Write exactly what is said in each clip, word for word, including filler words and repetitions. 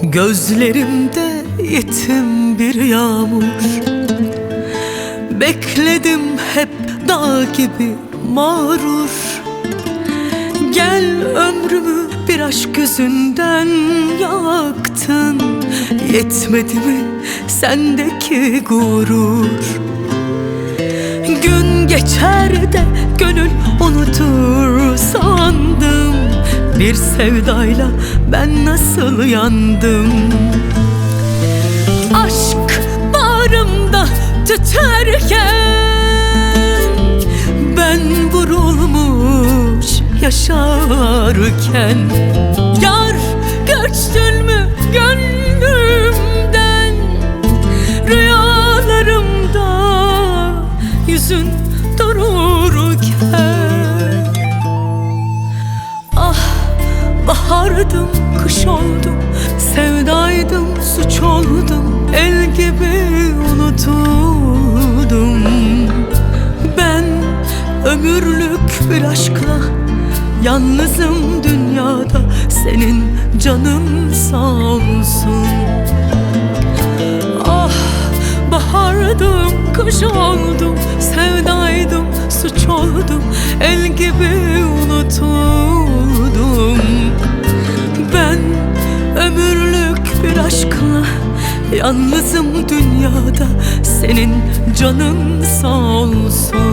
Gözlerimde yetim bir yağmur, bekledim hep dağ gibi mağrur. Gel ömrümü bir aşk yüzünden yaktın, yetmedi mi sendeki gurur? Gün geçer de gönül unutur sandım, bir sevdayla ben nasıl yandım. Aşk bağrımda tüterken ben vurulmuş yaşarken, yar göçtün mü gönlümden? Rüyalarımda yüzün dururken, ah bahardım, kış oldum, sevdaydım, suç oldum, el gibi unutuldum. Ben ömürlük bir aşkla yalnızım dünyada, senin canın sağ olsun. Ah bahardım, kış oldum, sevdaydım, suç oldum, el gibi unutuldum. Ben ömürlük bir aşkla yalnızım dünyada, senin canın sağ olsun.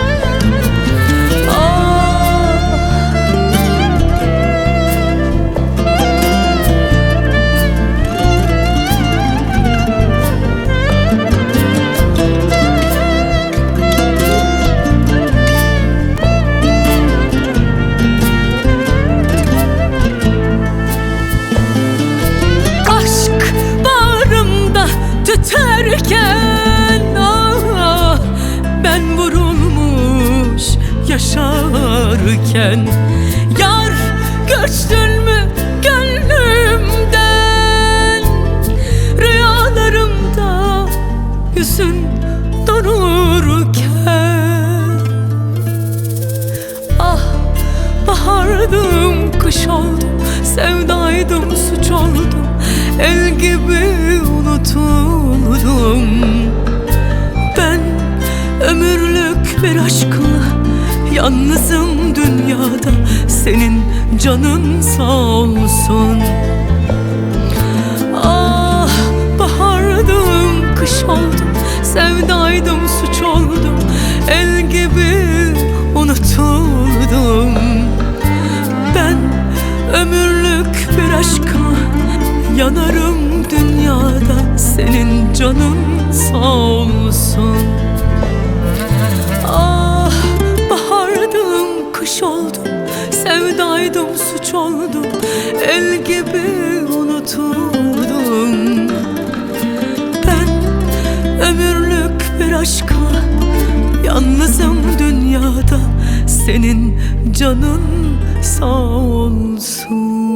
Tüterken ah, ben vurulmuş yaşarken, yar göçtün mü gönlümden? Rüyalarımda yüzün dururken, ah bahardım, kış oldum, sevdaydım, suç oldum, el gibi unutuldum. Ben ömürlük bir aşkla yalnızım dünyada, senin canın sağ olsun. Ah bahardım, kış oldum, sevdaydım, suç oldum, el gibi unutuldum. Ben ömürlük bir aşkla yanarım dünyada, senin canın sağ olsun. Ah bahardım, kış oldum, sevdaydım, suç oldum, el gibi unutuldum. Ben ömürlük bir aşkla yalnızım dünyada, senin canın sağ olsun.